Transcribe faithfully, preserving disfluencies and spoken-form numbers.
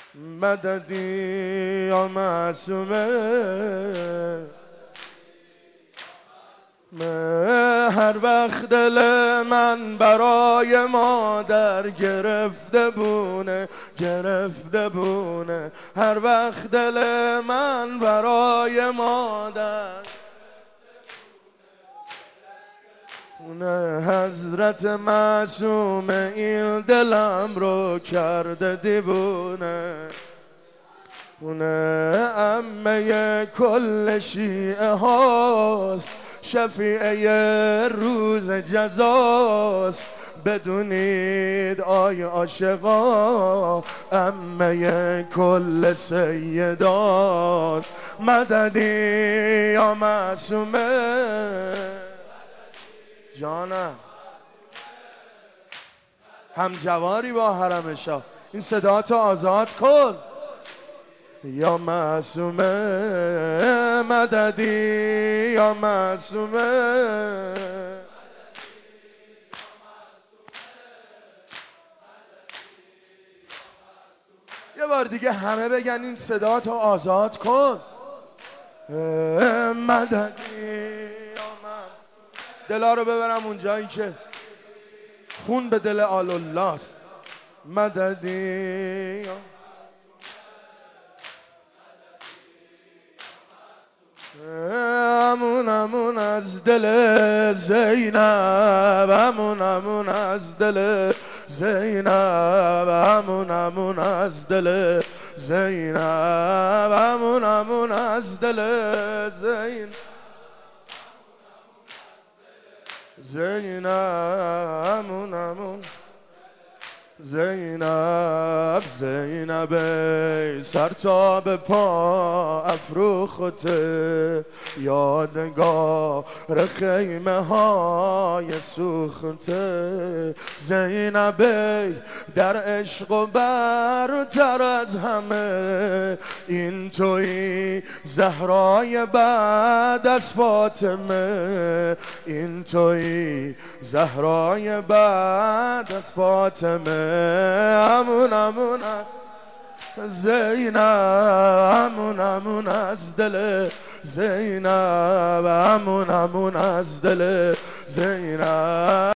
مددی یا معصومه، هر وقت دل من برای مادر گرفته بونه گرفته بونه، هر وقت دل من برای مادر اونه، حضرت معصومه این دلم رو کرده دیوونه، اونه عمه کل شیعه هاست، شفیعه روز جزاست، بدونید آی عاشقا عمه کل سیدات، مددی یا معصومه. جانم هم جواری با حرم شاه، این صداتو آزاد کن. یا معصومه مددی یا معصومه، یه بار دیگه همه بگن این صداتو آزاد کن. مددی یا معصومه، دلا رو ببرم اونجایی که خون به دل آل الله است. مددی یا امون امون از دل زینب، امون امون از دل زینب، امون امون از دل زینب، امون امون از دل زینب، زینب امون امون زینب، زینب سر تا به پا افروخته، یادگار خیمه های سوخته، زینب در عشق و برتر از همه، این تویی زهرای بعد از فاطمه، این تویی زهرای بعد از فاطمه، امون امون زینب، امون امون از دل زینب، امون امون از دل زینب.